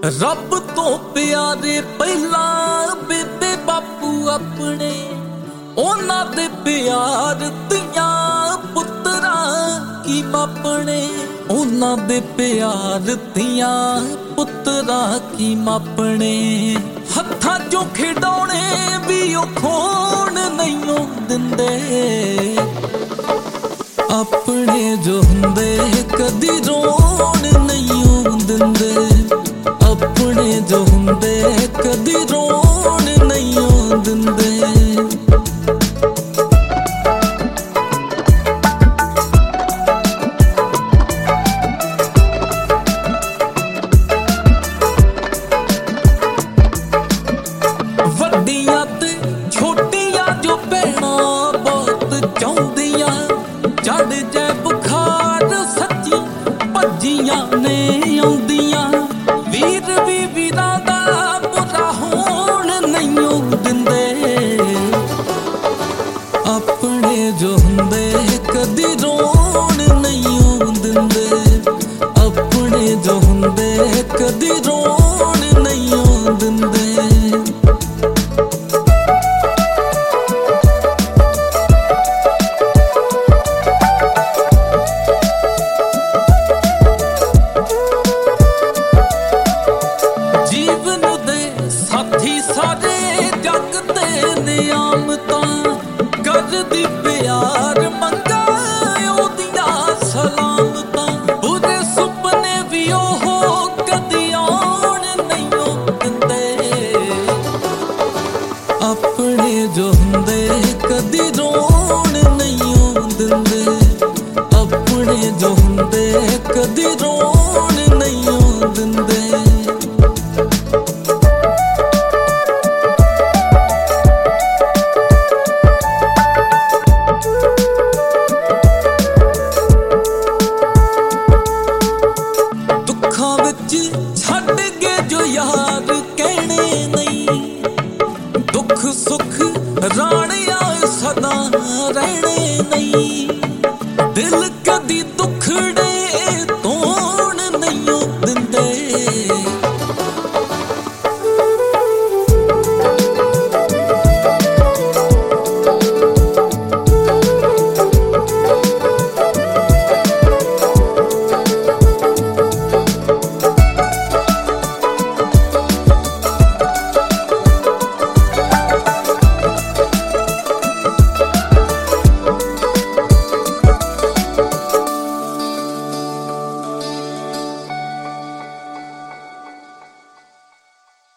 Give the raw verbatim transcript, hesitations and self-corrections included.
ਰੱਬ ਤੋਂ ਪਿਆਰੇ ਪਹਿਲਾਂ ਬੇਬੇ ਬਾਪੂ ਆਪਣੇ, ਉਹਨਾਂ ਦੇ ਪਿਆਰ ਧੀਆਂ ਪੁੱਤਰਾਂ ਕੀ ਮਾਪਣੇ। ਉਹਨਾਂ ਦੇ ਪਿਆਰ ਧੀਆਂ ਪੁੱਤਰਾਂ ਕੀ ਮਾਪਣੇ। ਹੱਥਾਂ ਚੋਂ ਖਿਡੌਣੇ ਵੀ ਉਹ ਖੋਣ ਨਹੀਂ ਦਿੰਦੇ, ਆਪਣੇ ਜੋ ਹੁੰਦੇ ਕਦੀ ਰੋਣ ਨਹੀਂ ਦਿੰਦੇ। ਆਪਣੇ ਜੋ ਹੁੰਦੇ ਕਦੀ ਰੋਣ ਨਹੀਂ ਦਿੰਦੇ। ਵੱਡੀਆਂ ਤੇ ਛੋਟੀਆਂ ਜੋ ਭੈਣਾਂ ਬਹੁਤ ਚਾਹੁੰਦੀਆਂ, ਚੜ ਜੈ ਬੁਖਾਰ ਸੱਚੀ ਭੱਜੀਆਂ ਨੇ ਆਉਂਦੀਆਂ। ਵੀਰ ਵੀ ਵੀਰਾਂ ਦਾ ਬੁਰਾ ਹੋਣ ਨਹੀਂ ਦਿੰਦੇ, ਆਪਣੇ ਜੋ ਹੁੰਦੇ ਕਦੀ ਰੋਣ ਨਹੀਂ ਦਿੰਦੇ। ਆਪਣੇ ਜੋ ਹੁੰਦੇ ਕਦੀ ਰੋਣ ਨਹੀਂ ਦਿੰਦੇ। ਜੀਵਨ ਦੇ ਸਾਥੀ ਸਾਰੇ ਜੱਗ ਤੇ ਨਿਆਮਤਾਂ, ਕਰਦੀ ਪਿਆਰ ਮੰਗਾ ਉਹਦੀਆਂ ਸਲਾਮਤਾਂ। ਬੁਰੇ ਸੁਪਨੇ ਵੀ ਉਹ ਕਦੀ ਆਉਣ ਨਹੀਂ ਦਿੰਦੇ, ਆਪਣੇ ਜੋ ਹੁੰਦੇ ਕਦੀ ਰੋਣ ਨਹੀਂ ਦਿੰਦੇ। ਆਪਣੇ ਜੋ ਹੁੰਦੇ ਕਦੀ ਰੋਣ ਨਹੀਂ ਦਿੰਦੇ।